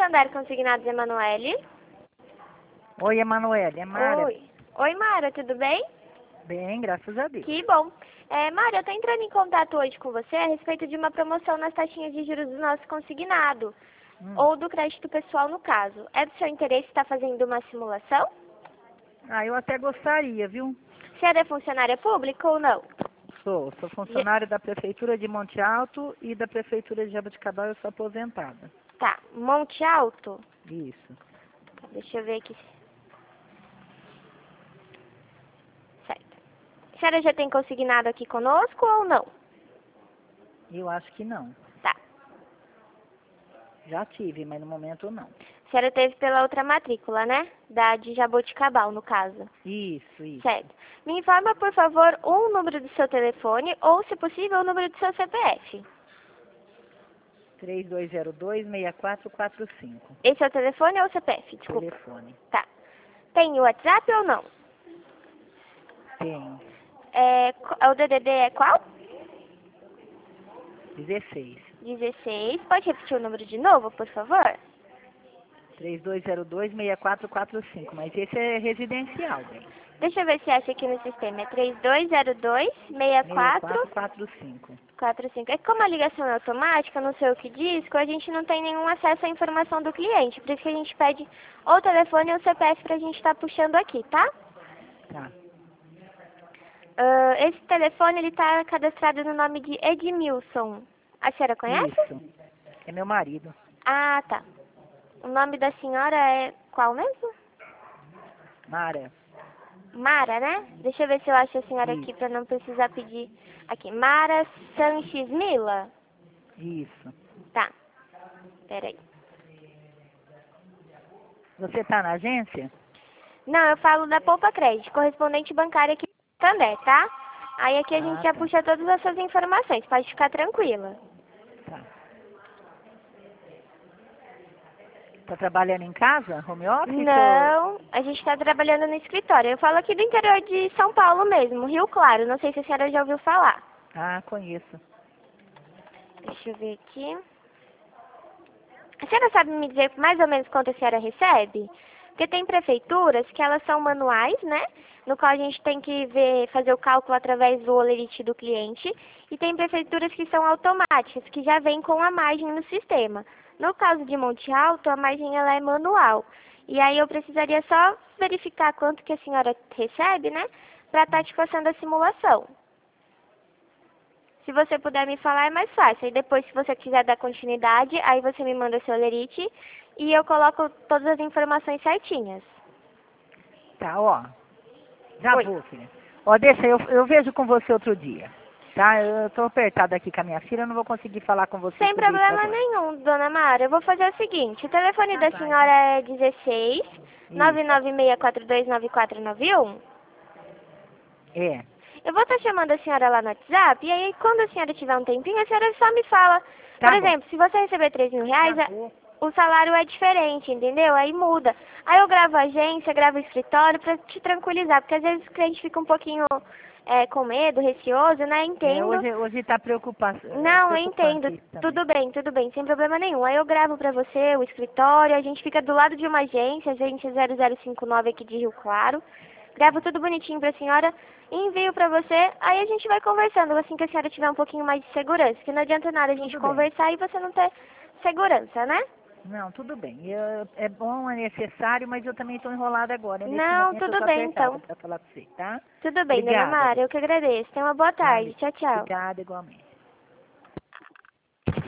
Santander Consignados, Emanuele. Oi, Emanuele, é Mara. Oi, Mara, tudo bem? Bem, graças a Deus. Que bom. Mara, eu tô entrando em contato hoje com você a respeito de uma promoção nas taxinhas de juros do nosso consignado, ou do crédito pessoal no caso. É do seu interesse estar fazendo uma simulação? Eu até gostaria, viu? Você é funcionária pública ou não? Sou funcionária da Prefeitura de Monte Alto e da Prefeitura de Jaboticabal, eu sou aposentada. Tá, Monte Alto? Isso. Deixa eu ver aqui. Certo. A senhora já tem consignado aqui conosco ou não? Eu acho que não. Tá. Já tive, mas no momento não. A senhora teve pela outra matrícula, né? Da de Jaboticabal, no caso. Isso. Certo. Me informa, por favor, o número do seu telefone ou, se possível, o número do seu CPF. 3202-6445. Esse é o telefone ou o CPF? Desculpa. Telefone. Tá. Tem o WhatsApp ou não? Tem. O DDD é qual? 16. 16. Pode repetir o número de novo, por favor? 3202-6445, mas esse é residencial, bem. Deixa eu ver se acha aqui no sistema. É 3202-6445. 6445. É que como a ligação é automática, não sei o que diz, a gente não tem nenhum acesso à informação do cliente. Por isso que a gente pede ou o telefone ou o CPF pra gente estar puxando aqui, tá? Tá. Esse telefone, ele tá cadastrado no nome de Edmilson. A senhora conhece? Isso. É meu marido. Ah, tá. O nome da senhora é qual mesmo? Mara. Mara, né? Deixa eu ver se eu acho a senhora Isso. aqui pra não precisar pedir. Aqui, Mara Sanches Mila? Isso. Tá. Peraí. Você tá na agência? Não, eu falo da Poupa Crédito, correspondente bancária aqui no Santander, tá? Aí aqui a gente já Tá. puxa todas essas informações, pode ficar tranquila. Tá. Tá trabalhando em casa? Home office? Não, a gente está trabalhando no escritório. Eu falo aqui do interior de São Paulo mesmo, Rio Claro. Não sei se a senhora já ouviu falar. Conheço. Deixa eu ver aqui. A senhora sabe me dizer mais ou menos quanto a senhora recebe? Porque tem prefeituras que elas são manuais, né? No qual a gente tem que fazer o cálculo através do holerite do cliente. E tem prefeituras que são automáticas, que já vêm com a margem no sistema. No caso de Monte Alto, a margem ela é manual. E aí eu precisaria só verificar quanto que a senhora recebe, né? Para estar te passando a simulação. Se você puder me falar, é mais fácil. Aí depois, se você quiser dar continuidade, aí você me manda seu holerite e eu coloco todas as informações certinhas. Tá, ó. Já Oi. vou, filha. Ó, deixa, eu vejo com você outro dia. Tá? Eu tô apertada aqui com a minha filha, eu não vou conseguir falar com você Sem sobre isso problema agora. nenhum, dona Mara. Eu vou fazer o seguinte. O telefone Tá, da vai. senhora é 16 996429491. É. Eu vou estar chamando a senhora lá no WhatsApp, e aí quando a senhora tiver um tempinho, a senhora só me fala. Tá Por bom. exemplo, se você receber 3 mil reais, Já vou. o salário é diferente, entendeu? Aí muda. Aí eu gravo a agência, gravo o escritório pra te tranquilizar, porque às vezes o cliente fica um pouquinho com medo, receoso, né? Entendo. Hoje tá preocupado. Não, eu entendo. Tudo bem, sem problema nenhum. Aí eu gravo pra você o escritório, a gente fica do lado de uma agência 0059 aqui de Rio Claro. Gravo tudo bonitinho pra senhora, envio pra você, aí a gente vai conversando assim que a senhora tiver um pouquinho mais de segurança, porque não adianta nada a gente Tudo bem. conversar e você não ter segurança, né? Não, tudo bem. É bom, é necessário, mas eu também estou enrolada agora. Nesse Não, momento eu tudo tô bem apertada então. para falar com você, tá? Tudo bem, dona Obrigada. Mara, eu que agradeço. Tenha uma boa tarde. Tchau, tchau. Obrigada igualmente.